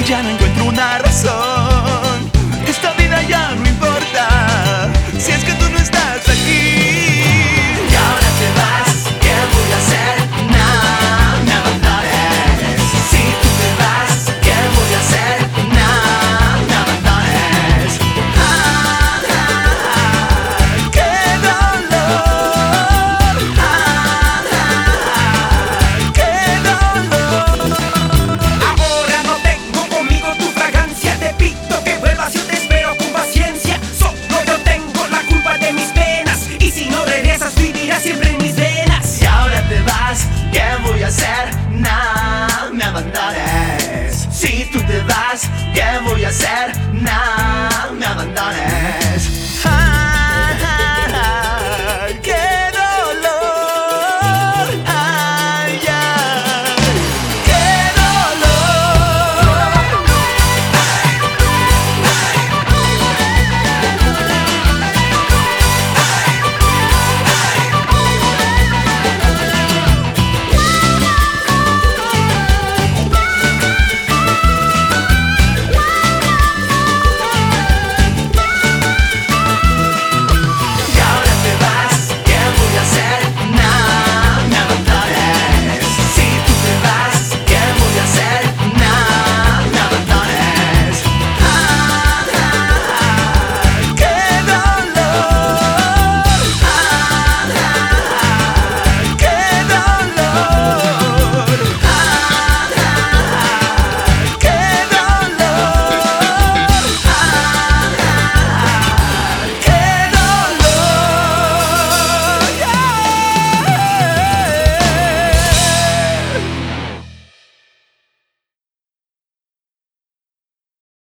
ya no encuentro una razón. Esta vida ya no importa si es que tú no estás aquí. Y ahora te vas, ¿qué voy a hacer? Nada, me abandones. Si tú te vas, ¿qué voy a hacer? Nada, me abandones. Qué dolor. Qué dolor. Ahora no tengo conmigo tu fragancia. Te pido que vuelvas, yo te espero con paciencia. Solo yo tengo la culpa de mis penas, y si no regresas vivirás siempre en mis venas. Y ahora te vas, ¿qué voy a hacer? Nada, me abandones. Si tú te vas, ¿qué voy a hacer? Nada.